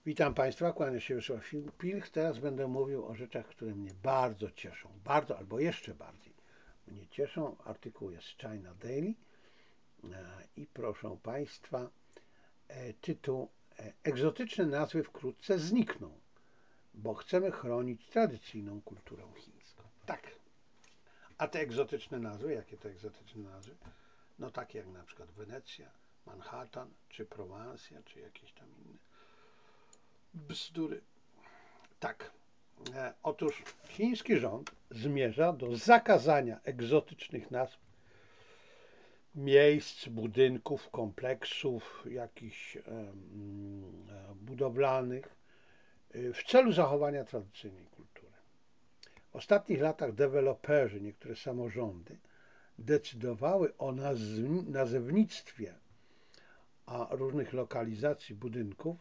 Witam Państwa, kłania się Wiesław Pilch. Teraz będę mówił o rzeczach, które mnie bardzo cieszą. Bardzo albo jeszcze bardziej mnie cieszą. Artykuł jest z China Daily i proszę Państwa, tytuł Egzotyczne nazwy wkrótce znikną, bo chcemy chronić tradycyjną kulturę chińską. Tak. A te egzotyczne nazwy, jakie to egzotyczne nazwy? No takie jak na przykład Wenecja, Manhattan, czy Prowansja, czy jakieś tam inne bzdury. Tak. Otóż chiński rząd zmierza do zakazania egzotycznych nazw miejsc, budynków, kompleksów jakichś budowlanych w celu zachowania tradycyjnej kultury. W ostatnich latach deweloperzy, niektóre samorządy decydowały o nazewnictwie różnych lokalizacji budynków,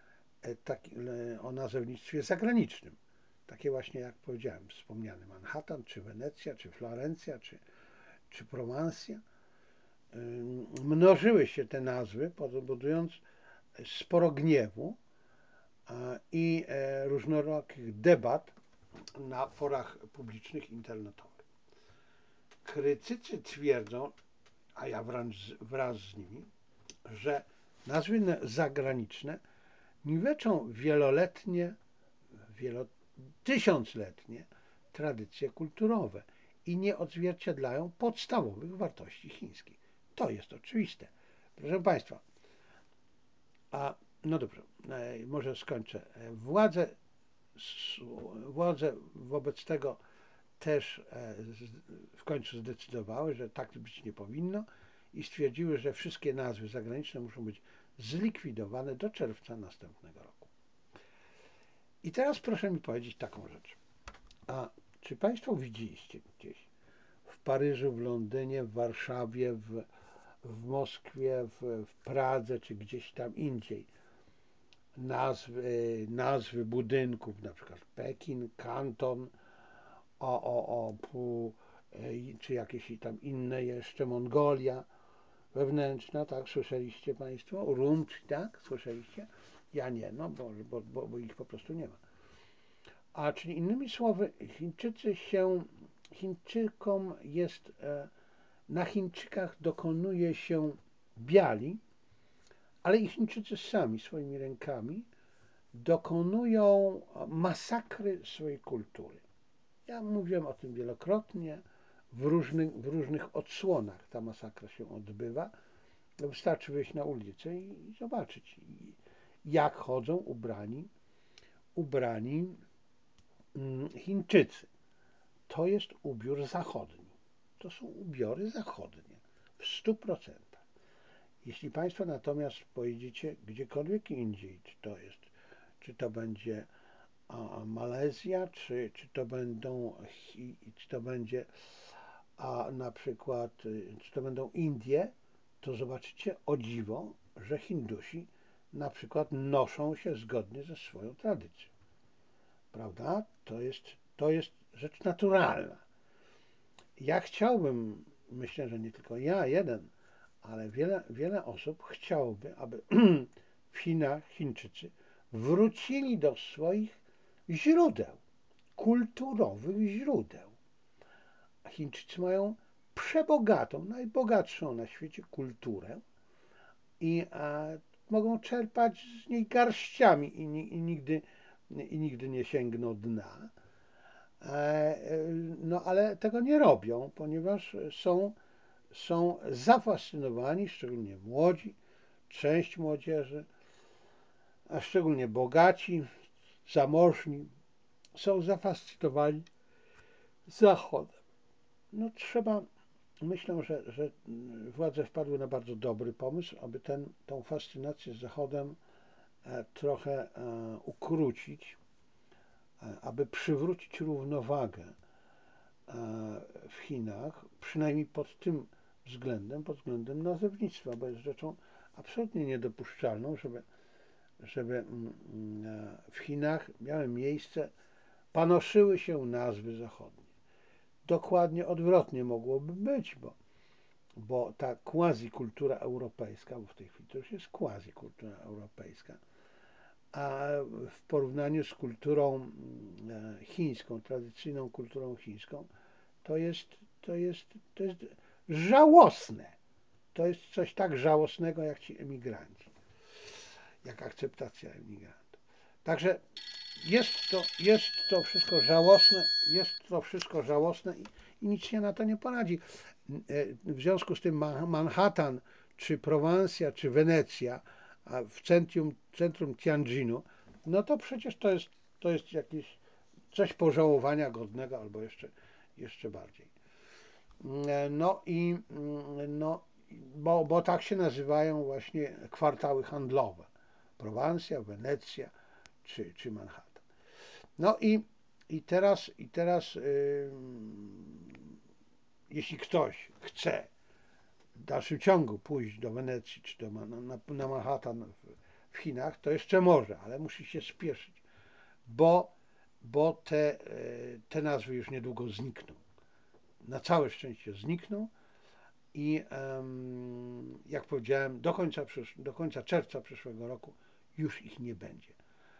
o nazewnictwie zagranicznym. Takie właśnie, jak powiedziałem, wspomniany Manhattan, czy Wenecja, czy Florencja, czy Prowansja. Mnożyły się te nazwy, powodując sporo gniewu i różnorakich debat na forach publicznych internetowych. Krytycy twierdzą, a ja wraz z nimi, że nazwy zagraniczne niweczą wieloletnie, tysiącletnie tradycje kulturowe i nie odzwierciedlają podstawowych wartości chińskich. To jest oczywiste. Proszę Państwa, no dobrze, może skończę. Władze wobec tego też w końcu zdecydowały, że tak być nie powinno i stwierdziły, że wszystkie nazwy zagraniczne muszą być zlikwidowane do czerwca następnego roku. I teraz proszę mi powiedzieć taką rzecz. A czy Państwo widzieliście gdzieś w Paryżu, w Londynie, w Warszawie, w Moskwie, w Pradze, czy gdzieś tam indziej nazwy budynków, na przykład Pekin, Kanton, czy jakieś tam inne jeszcze, Mongolia wewnętrzna, tak, słyszeliście Państwo? Urumqi, tak, słyszeliście? Ja nie, no bo ich po prostu nie ma. A czyli innymi słowy, Chińczykom jest, na Chińczykach dokonuje się biali, ale i Chińczycy sami swoimi rękami dokonują masakry swojej kultury. Ja mówiłem o tym wielokrotnie, w różnych odsłonach ta masakra się odbywa. Wystarczy wyjść na ulicę i zobaczyć, jak chodzą ubrani Chińczycy. To jest ubiór zachodni. To są ubiory zachodnie w 100%. Jeśli Państwo natomiast pojedziecie gdziekolwiek indziej, czy to będzie Malezja, czy to będzie na przykład, czy to będą Indie, to zobaczycie, o dziwo, że Hindusi na przykład noszą się zgodnie ze swoją tradycją. Prawda? To jest rzecz naturalna. Ja chciałbym, myślę, że nie tylko ja, jeden, ale wiele osób chciałoby, aby w Chinach Chińczycy wrócili do swoich źródeł, kulturowych źródeł. Chińczycy mają przebogatą, najbogatszą na świecie kulturę i mogą czerpać z niej garściami i nigdy nie sięgną dna. No ale tego nie robią, ponieważ są zafascynowani, szczególnie młodzi, część młodzieży, a szczególnie bogaci, zamożni, są zafascynowani Zachodem. No myślę, że władze wpadły na bardzo dobry pomysł, aby tą fascynację Zachodem trochę ukrócić, aby przywrócić równowagę w Chinach, przynajmniej pod tym względem, pod względem nazewnictwa, bo jest rzeczą absolutnie niedopuszczalną, żeby w Chinach miały miejsce, panoszyły się nazwy zachodnie. Dokładnie odwrotnie mogłoby być, bo ta quasi-kultura europejska, bo w tej chwili to już jest quasi-kultura europejska, a w porównaniu z kulturą chińską, tradycyjną kulturą chińską, to jest, to jest żałosne. To jest coś tak żałosnego jak ci emigranci, jak akceptacja emigrantów. Także jest to wszystko żałosne, i nic się na to nie poradzi. W związku z tym Manhattan, czy Prowansja, czy Wenecja, a w centrum Tianjinu, no to przecież to jest jakieś coś pożałowania godnego, albo jeszcze bardziej. No i no, bo tak się nazywają właśnie kwartały handlowe. Prowansja, Wenecja czy Manhattan. No i teraz jeśli ktoś chce w dalszym ciągu pójść do Wenecji czy na Manhattan w Chinach, to jeszcze może, ale musi się spieszyć, bo te nazwy już niedługo znikną. Na całe szczęście znikną i jak powiedziałem, do końca czerwca przyszłego roku już ich nie będzie.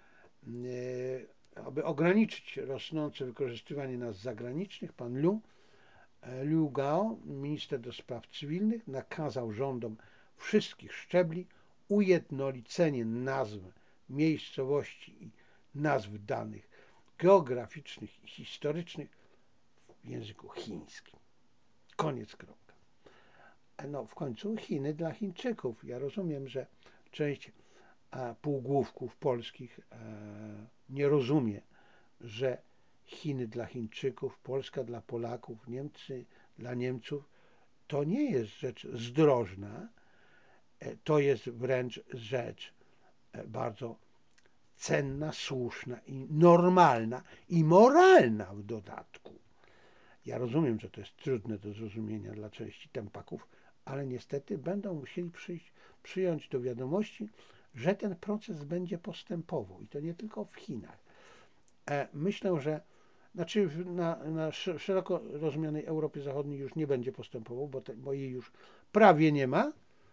Aby ograniczyć rosnące wykorzystywanie nazw zagranicznych, pan Liu Gao, minister do spraw cywilnych, nakazał rządom wszystkich szczebli ujednolicenie nazw miejscowości i nazw danych geograficznych i historycznych w języku chińskim. Koniec, kropka. No w końcu Chiny dla Chińczyków. Ja rozumiem, że część półgłówków polskich nie rozumie, że Chiny dla Chińczyków, Polska dla Polaków, Niemcy dla Niemców to nie jest rzecz zdrożna, to jest wręcz rzecz bardzo cenna, słuszna i normalna i moralna w dodatku. Ja rozumiem, że to jest trudne do zrozumienia dla części tempaków, ale niestety będą musieli przyjąć do wiadomości, że ten proces będzie postępował i to nie tylko w Chinach. Myślę, że znaczy na szeroko rozumianej Europie Zachodniej już nie będzie postępował, bo jej już prawie nie ma.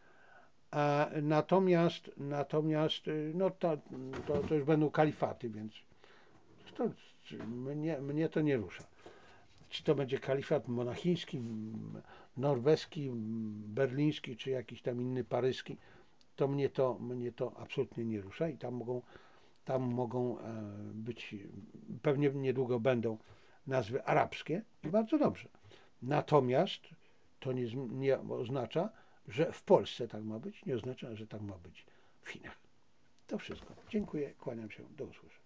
Natomiast no to już będą kalifaty, więc to, mnie to nie rusza. Czy to będzie kalifat monachiński, norweski, berliński, czy jakiś tam inny paryski, to mnie to absolutnie nie rusza i tam mogą być, pewnie niedługo będą nazwy arabskie i bardzo dobrze. Natomiast to nie oznacza, że w Polsce tak ma być, nie oznacza, że tak ma być w Chinach. To wszystko. Dziękuję, kłaniam się, do usłyszenia.